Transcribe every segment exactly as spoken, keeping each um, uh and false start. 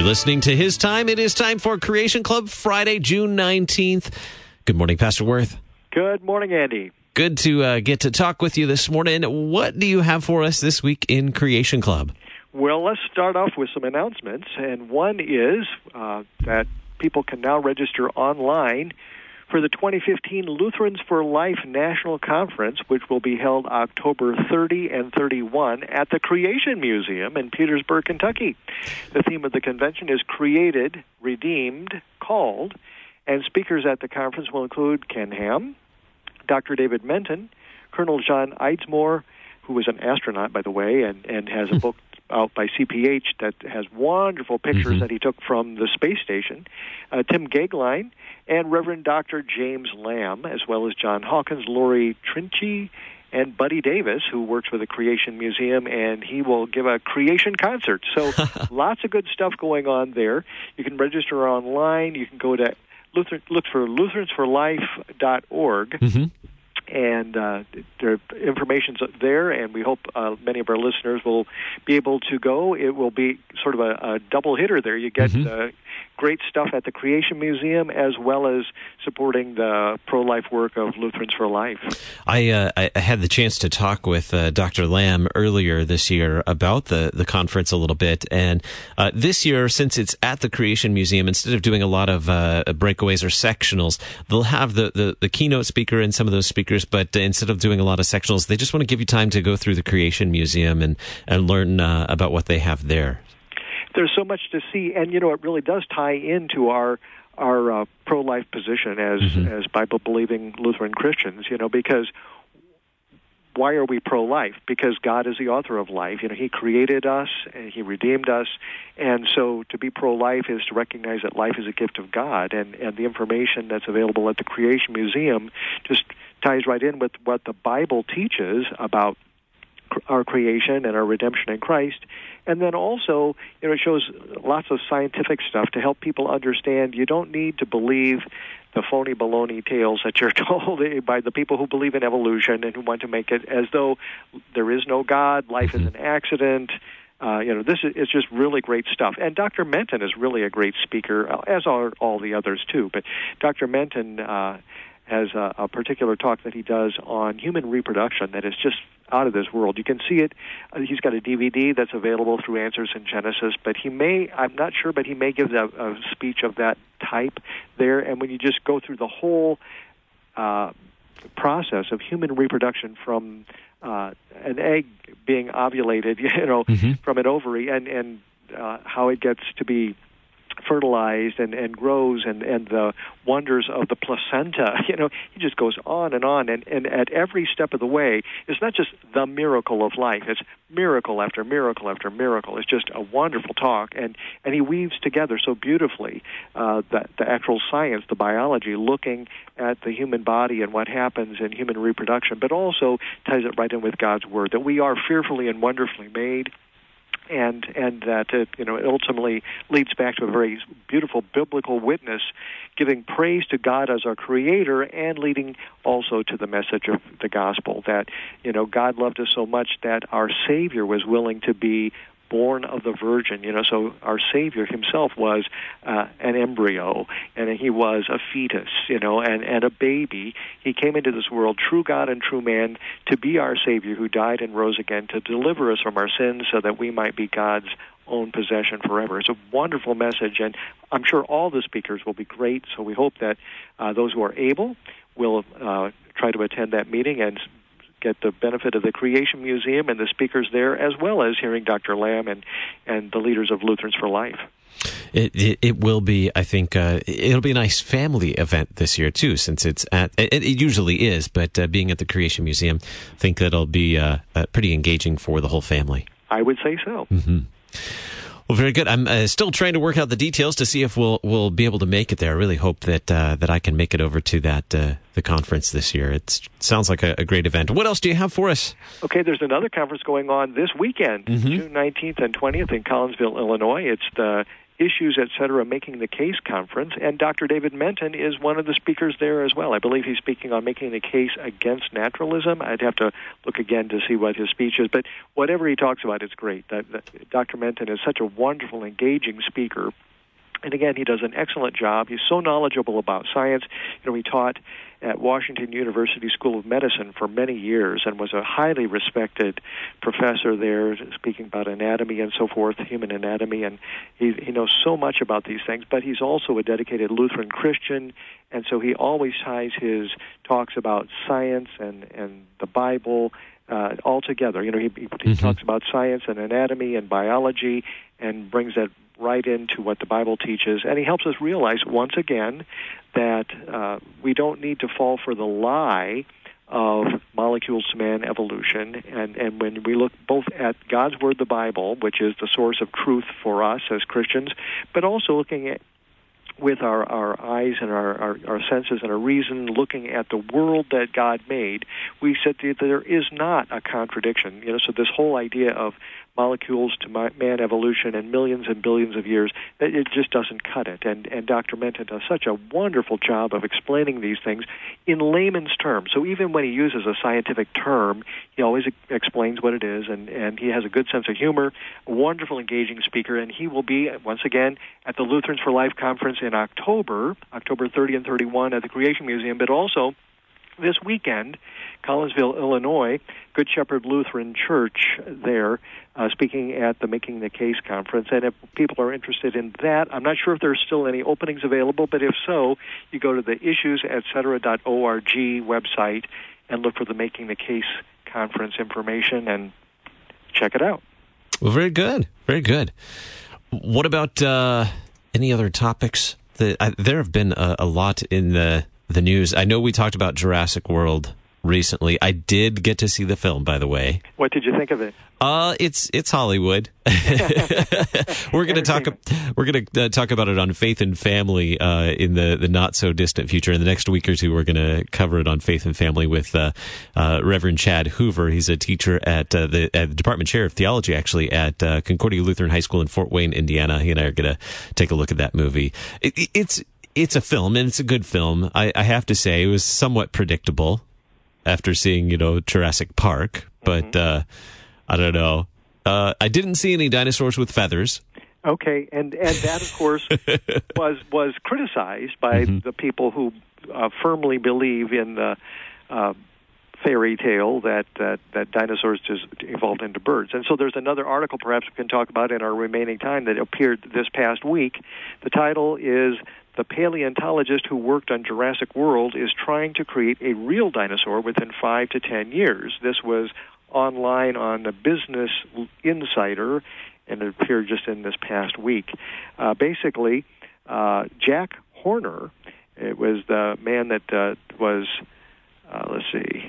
You're listening to His Time. It is time for Creation Club, Friday, June nineteenth. Good morning, Pastor Worth. Good morning, Andy. Good to uh, get to talk with you this morning. What do you have for us this week in Creation Club? Well, let's start off with some announcements. And one is uh, that people can now register online for the twenty fifteen Lutherans for Life National Conference, which will be held October thirtieth and thirty-first at the Creation Museum in Petersburg, Kentucky. The theme of the convention is Created, Redeemed, Called, and speakers at the conference will include Ken Ham, Doctor David Menton, Colonel John Eidsmoor, who was an astronaut, by the way, and, and has a book out by C P H that has wonderful pictures mm-hmm. that he took from the space station, uh, Tim Gagline, and Reverend Doctor James Lamb, as well as John Hawkins, Lori Trinchi, and Buddy Davis, who works for the Creation Museum, and he will give a creation concert. So lots of good stuff going on there. You can register online. You can go to Luther, look for lutherans for life dot org. Mm-hmm. And uh, their information's there, and we hope uh, many of our listeners will be able to go. It will be sort of a, a double hitter there. You get mm-hmm. uh, great stuff at the Creation Museum, as well as supporting the pro-life work of Lutherans for Life. I, uh, I had the chance to talk with uh, Doctor Lamb earlier this year about the, the conference a little bit, and uh, this year, since it's at the Creation Museum, instead of doing a lot of uh, breakaways or sectionals, they'll have the, the, the keynote speaker and some of those speakers, but uh, instead of doing a lot of sectionals, they just want to give you time to go through the Creation Museum and, and learn uh, about what they have there. There's so much to see, and, you know, it really does tie into our our uh, pro-life position as mm-hmm. as Bible-believing Lutheran Christians, you know, because why are we pro-life? Because God is the author of life. You know, He created us, and He redeemed us, and so to be pro-life is to recognize that life is a gift of God, and, and the information that's available at the Creation Museum just ties right in with what the Bible teaches about our creation and our redemption in Christ. And then also, you know, it shows lots of scientific stuff to help people understand you don't need to believe the phony baloney tales that you're told by the people who believe in evolution and who want to make it as though there is no God, life mm-hmm. is an accident. Uh, you know, this is it's just really great stuff. And Doctor Menton is really a great speaker, as are all the others too. But Doctor Menton uh, has a, a particular talk that he does on human reproduction that is just out of this world. You can see it. Uh, he's got a D V D that's available through Answers in Genesis, but he may, I'm not sure, but he may give a, a speech of that type there. And when you just go through the whole uh, process of human reproduction from uh, an egg being ovulated, you know, mm-hmm. from an ovary, and, and uh, how it gets to be fertilized and, and grows, and, and the wonders of the placenta. You know, he just goes on and on, and, and at every step of the way, it's not just the miracle of life, it's miracle after miracle after miracle. It's just a wonderful talk, and, and he weaves together so beautifully uh, the, the actual science, the biology, looking at the human body and what happens in human reproduction, but also ties it right in with God's Word, that we are fearfully and wonderfully made, and and that it, you know, it ultimately leads back to a very beautiful biblical witness, giving praise to God as our Creator, and leading also to the message of the gospel, that, you know, God loved us so much that our Savior was willing to be born of the Virgin. You know, so our Savior Himself was uh, an embryo, and He was a fetus, you know, and, and a baby. He came into this world, true God and true man, to be our Savior, who died and rose again to deliver us from our sins so that we might be God's own possession forever. It's a wonderful message, and I'm sure all the speakers will be great, so we hope that uh, those who are able will uh, try to attend that meeting and get the benefit of the Creation Museum and the speakers there, as well as hearing Doctor Lamb and, and the leaders of Lutherans for Life. It, it, it will be, I think, uh, it'll be a nice family event this year, too, since it's at, it, it usually is, but uh, being at the Creation Museum, I think that'll be uh, uh, pretty engaging for the whole family. I would say so. Mm-hmm. Well, very good. I'm uh, still trying to work out the details to see if we'll we'll be able to make it there. I really hope that uh, that I can make it over to that uh, the conference this year. It sounds like a, a great event. What else do you have for us? Okay, there's another conference going on this weekend, mm-hmm. June nineteenth and twentieth in Collinsville, Illinois. It's the Issues, et cetera, Making the Case conference, and Doctor David Menton is one of the speakers there as well. I believe he's speaking on making the case against naturalism. I'd have to look again to see what his speech is, but whatever he talks about, it's great. That, that Doctor Menton is such a wonderful, engaging speaker. And again, he does an excellent job. He's so knowledgeable about science. You know, he taught at Washington University School of Medicine for many years and was a highly respected professor there, speaking about anatomy and so forth, human anatomy, and he, he knows so much about these things. But he's also a dedicated Lutheran Christian, and so he always ties his talks about science and, and the Bible uh, all together. You know, he, he, he mm-hmm. talks about science and anatomy and biology and brings that right into what the Bible teaches, and he helps us realize once again that uh, we don't need to fall for the lie of molecules to man evolution, and, and when we look both at God's Word, the Bible, which is the source of truth for us as Christians, but also looking at with our, our eyes and our, our, our senses and our reason, looking at the world that God made, we said that there is not a contradiction. You know, so this whole idea of molecules to man evolution and millions and billions of years, it just doesn't cut it. And, and Doctor Menton does such a wonderful job of explaining these things in layman's terms. So even when he uses a scientific term, he always explains what it is, and, and he has a good sense of humor, a wonderful, engaging speaker, and he will be, once again, at the Lutherans for Life conference in October, October thirtieth and thirty-first at the Creation Museum, but also this weekend, Collinsville, Illinois, Good Shepherd Lutheran Church there, uh, speaking at the Making the Case conference. And if people are interested in that, I'm not sure if there's still any openings available, but if so, you go to the issues et cetera dot org website and look for the Making the Case conference information and check it out. Well, very good. Very good. What about uh, any other topics? That, uh, there have been a, a lot in the the news. I know we talked about Jurassic World recently. I did get to see the film, by the way. What did you think of it? Uh, it's it's Hollywood. we're going to talk. We're going to uh, talk about it on Faith and Family uh, in the, the not so distant future. In the next week or two, we're going to cover it on Faith and Family with uh, uh, Reverend Chad Hoover. He's a teacher at uh, the at the Department Chair of Theology, actually at uh, Concordia Lutheran High School in Fort Wayne, Indiana. He and I are going to take a look at that movie. It, it's it's a film, and it's a good film. I, I have to say, it was somewhat predictable after seeing, you know, Jurassic Park, but. Mm-hmm. Uh, I don't know. Uh, I didn't see any dinosaurs with feathers. Okay, and, and that, of course, was was criticized by mm-hmm. the people who uh, firmly believe in the uh, fairy tale that, that, that dinosaurs just evolved into birds. And so there's another article perhaps we can talk about in our remaining time that appeared this past week. The title is "The Paleontologist Who Worked on Jurassic World is Trying to Create a Real Dinosaur Within five to ten years." This was online on the Business Insider, and it appeared just in this past week. Uh, basically, uh, Jack Horner, it was the man that uh, was, uh, let's see,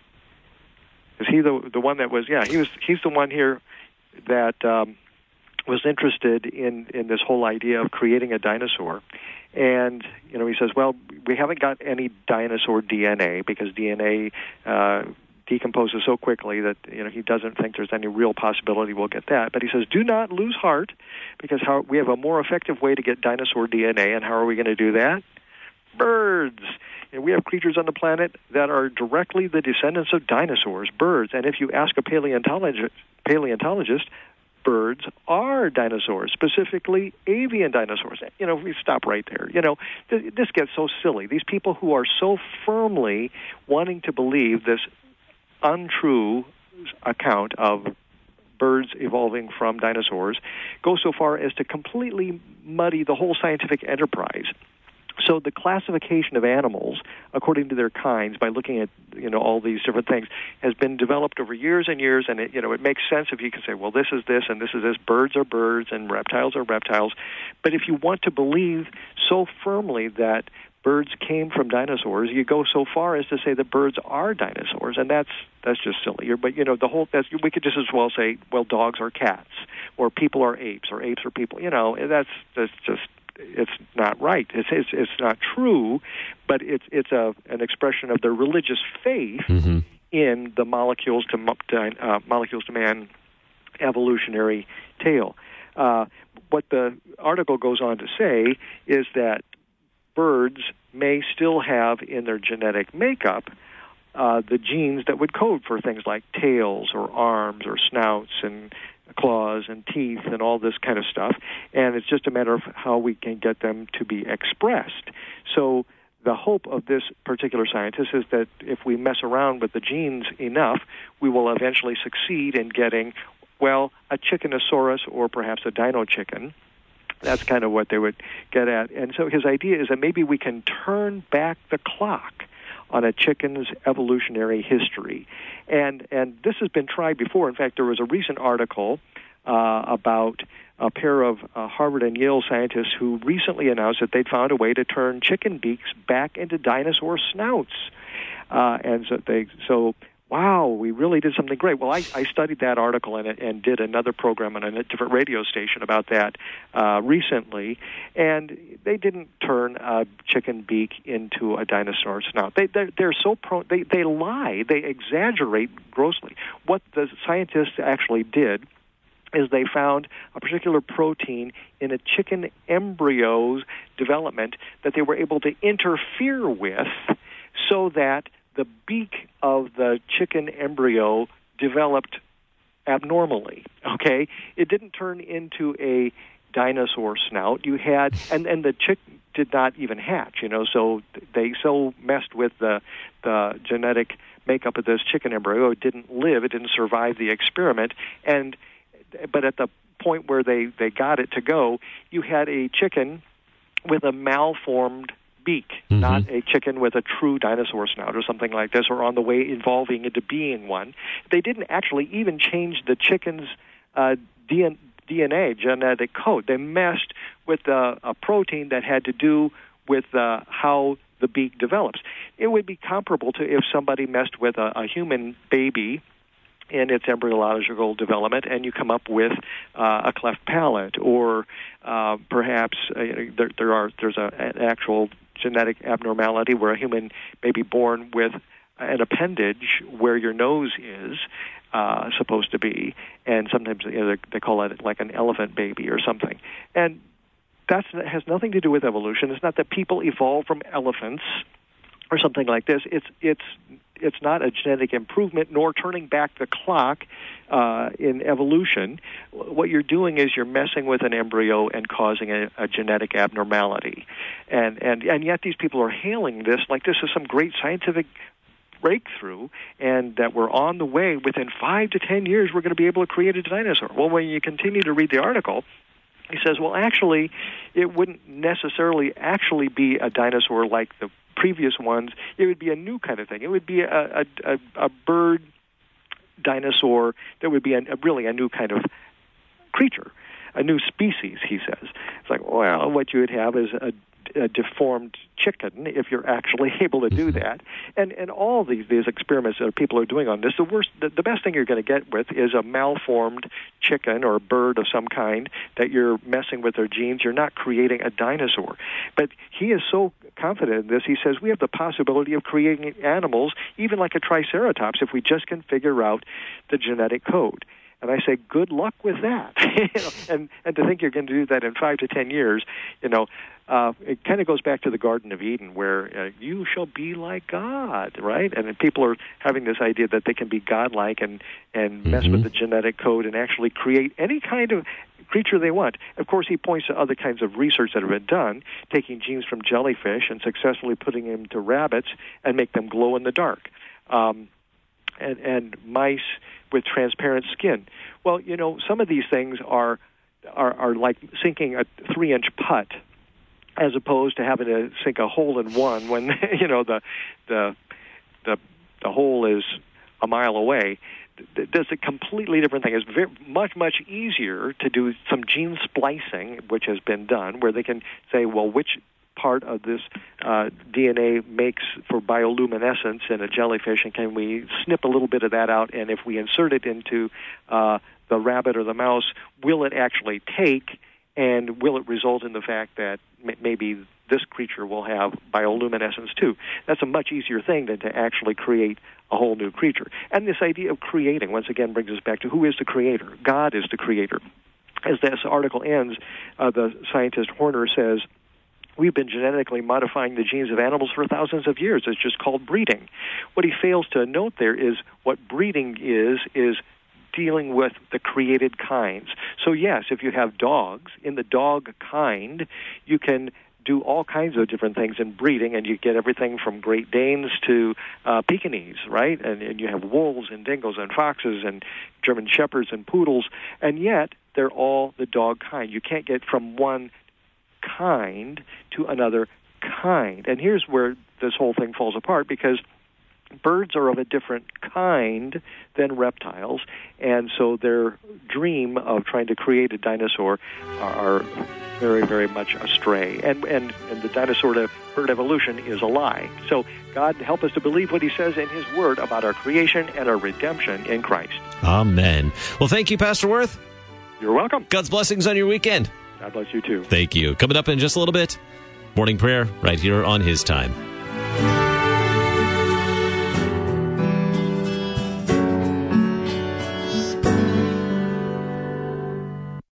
is he the the one that was, yeah, he was. He's the one here that um, was interested in, in this whole idea of creating a dinosaur. And, you know, he says, well, we haven't got any dinosaur D N A because D N A uh, decomposes so quickly that, you know, he doesn't think there's any real possibility we'll get that. But he says, do not lose heart, because how, we have a more effective way to get dinosaur D N A, and how are we going to do that? Birds. And we have creatures on the planet that are directly the descendants of dinosaurs, birds. And if you ask a paleontologist, paleontologist, birds are dinosaurs, specifically avian dinosaurs. You know, we stop right there. You know, th- this gets so silly. These people who are so firmly wanting to believe this untrue account of birds evolving from dinosaurs go so far as to completely muddy the whole scientific enterprise. So the classification of animals according to their kinds, by looking at, you know, all these different things, has been developed over years and years, and it, you know, it makes sense if you can say, well, this is this and this is this. Birds are birds and reptiles are reptiles. But if you want to believe so firmly that birds came from dinosaurs, you go so far as to say that birds are dinosaurs, and that's that's just silly. You're, but you know, the whole that's, we could just as well say, well, dogs are cats, or people are apes, or apes are people. You know, that's that's just it's not right. It's it's, it's not true, but it's it's a an expression of their religious faith mm-hmm. in the molecules to uh, molecules to man evolutionary tale. Uh, what the article goes on to say is that birds may still have in their genetic makeup uh, the genes that would code for things like tails or arms or snouts and claws and teeth and all this kind of stuff, and it's just a matter of how we can get them to be expressed. So the hope of this particular scientist is that if we mess around with the genes enough, we will eventually succeed in getting, well, a chickenosaurus or perhaps a dino chicken. That's kind of what they would get at. And so his idea is that maybe we can turn back the clock on a chicken's evolutionary history. And and this has been tried before. In fact, there was a recent article uh, about a pair of uh, Harvard and Yale scientists who recently announced that they'd found a way to turn chicken beaks back into dinosaur snouts. Uh, and so they so wow, we really did something great. Well, I, I studied that article and, and did another program on a different radio station about that uh, recently, and they didn't turn a chicken beak into a dinosaur snout. They, they're, they're so prone, they, they lie, they exaggerate grossly. What the scientists actually did is they found a particular protein in a chicken embryo's development that they were able to interfere with so that the beak of the chicken embryo developed abnormally, okay? It didn't turn into a dinosaur snout. You had, and, and the chick did not even hatch, you know, so they so messed with the, the genetic makeup of this chicken embryo, it didn't live, it didn't survive the experiment, and but at the point where they, they got it to go, you had a chicken with a malformed beak, mm-hmm. not a chicken with a true dinosaur snout or something like this, or on the way evolving into being one. They didn't actually even change the chicken's uh, D N A, genetic code. They messed with uh, a protein that had to do with uh, how the beak develops. It would be comparable to if somebody messed with a, a human baby in its embryological development, and you come up with uh, a cleft palate, or uh, perhaps uh, there, there are there's a, an actual genetic abnormality where a human may be born with an appendage where your nose is uh, supposed to be, and sometimes you know, they call it like an elephant baby or something. And that has nothing to do with evolution. It's not that people evolved from elephants or something like this. It's it's it's not a genetic improvement nor turning back the clock uh, in evolution. What you're doing is you're messing with an embryo and causing a, a genetic abnormality. And, and and yet these people are hailing this like this is some great scientific breakthrough, and that we're on the way. Within five to ten years, we're going to be able to create a dinosaur. Well, when you continue to read the article, he says, well, actually, it wouldn't necessarily actually be a dinosaur like the previous ones. It would be a new kind of thing. It would be a, a, a, a bird dinosaur that would be a, a really a new kind of creature, a new species, he says. It's like, well, what you would have is a, a deformed chicken if you're actually able to do that. And and all these these experiments that people are doing on this, the worst, the, the best thing you're going to get with is a malformed chicken or bird of some kind that you're messing with their genes. You're not creating a dinosaur. But he is so confident in this, he says we have the possibility of creating animals, even like a triceratops, if we just can figure out the genetic code. And I say, good luck with that. you know, and, and to think you're going to do that in five to ten years, you know, uh, it kind of goes back to the Garden of Eden where uh, you shall be like God, right? And people are having this idea that they can be godlike and, and mess mm-hmm. with the genetic code and actually create any kind of creature they want. Of course, he points to other kinds of research that have been done, taking genes from jellyfish and successfully putting them to rabbits and make them glow in the dark. Um, and, and mice with transparent skin. Well, you know, some of these things are are, are like sinking a three-inch putt, as opposed to having to sink a hole in one when you know the the the the hole is a mile away. That's a completely different thing. It's very, much much easier to do some gene splicing, which has been done, where they can say, well, which part of this uh, D N A makes for bioluminescence in a jellyfish, and can we snip a little bit of that out, and if we insert it into uh, the rabbit or the mouse, will it actually take, and will it result in the fact that m- maybe this creature will have bioluminescence too? That's a much easier thing than to actually create a whole new creature. And this idea of creating, once again, brings us back to who is the creator? God is the creator. as this article ends, uh, the scientist Horner says, we've been genetically modifying the genes of animals for thousands of years. It's just called breeding. What he fails to note there is what breeding is, is dealing with the created kinds. So yes, if you have dogs, in the dog kind, you can do all kinds of different things in breeding, and you get everything from Great Danes to uh, Pekingese, right? And, and you have wolves and dingoes and foxes and German shepherds and poodles, and yet they're all the dog kind. You can't get from one kind to another kind. And here's where this whole thing falls apart, because birds are of a different kind than reptiles, and so their dream of trying to create a dinosaur are very, very much astray. And, and, and the dinosaur to bird evolution is a lie. So God help us to believe what he says in his word about our creation and our redemption in Christ. Amen. Well, thank you, Pastor Wirth. You're welcome. God's blessings on your weekend. God bless you too. Thank you. Coming up in just a little bit, morning prayer right here on His Time.